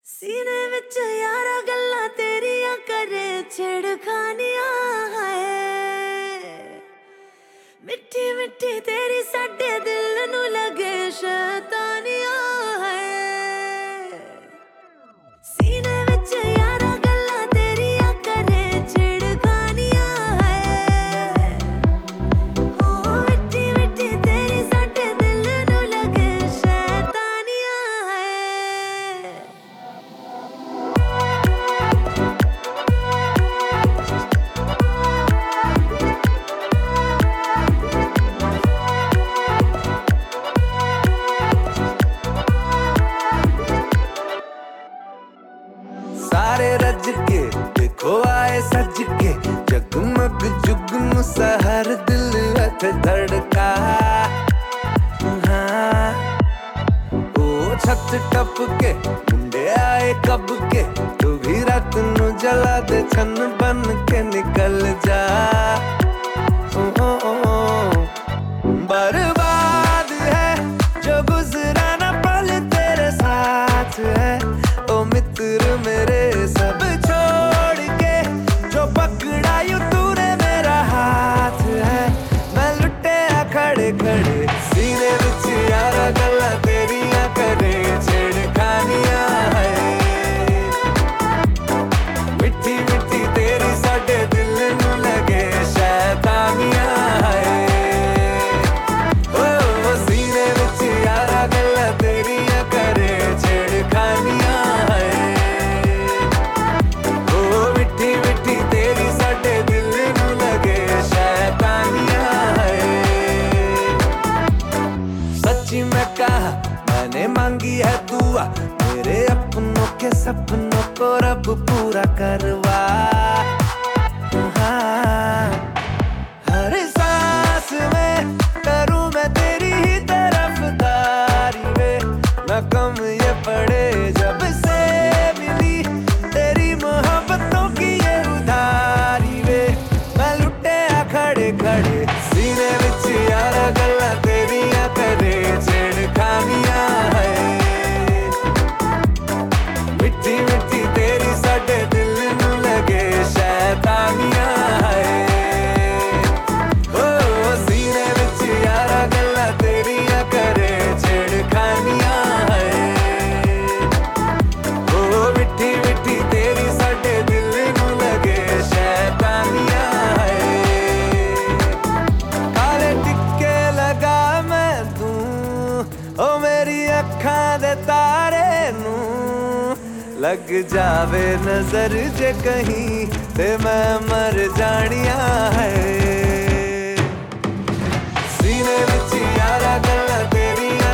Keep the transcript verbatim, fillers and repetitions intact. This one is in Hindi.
सीने विच यारा गल्ला तेरिया करे छिड़खानियां है। मिठी मिठी तेरी साडे दिल नू लगे शैतानियां है। सीने विच यारा गल्ला तेरिया करे छिड़खानियां है। ओ मिठी मिठी तेरी साडे दिल नू लगे शैतानियां है। सारे रज के देखो आए सज के जगमग जुगनू सहर दिल अथ धड़का। हाँ ओ छत टप के मुंडे आए कब के तू भी रात नू जला दे छन बन के निकल जा। ओ, ओ, ओ, ओ, बर्बाद है जो गुजरा ना पल तेरे साथ है। ओ मित्र मेरे सब छोड़ के जो पकड़ा यूं तूने मेरा हाथ है। मैं लुटे खड़े खड़े सीने विच यारा गल्ला तेरिया करे छेड़खानियां है। मिठी मिठी तेरी साडे दिल नू लगे शैतानियां है। ओ सीने विच यारा गल्ला तेरिया करे छेड़खानियां है। ओ मिठी मिठी तेरी साडे दिल नू लगे शैतानियां है। सच्ची मैं कहा मैंने मांगी है दुआ मेरे अपनों के सपनों को रब पूरा करवा। हाँ, हर सांस में करूं मैं तेरी ही तरफदारी वे। ना कम ये पड़े जब से मिली तेरी मोहब्बतों की ये उधारी वे। मैं लुटे खड़े खड़े सीने विच यारा गल्ला तेरिया करे छेड़खानियां है। मिठी मिठी तेरी साडे दिल नू लगे शैतानियां है। ओ सीने विच यारा गल्ला तेरिया करे छेड़खानियां है। ओ मिठी मिठी तेरी साडे दिल नू लगे शैतानियां है। काले टिक्के लगा मैं तू ओ मेरी अखां दे तारे नू लग जावे नजर जे कहीं ते मैं मर जानिया है। सीने विच यारा गल्ला तेरिया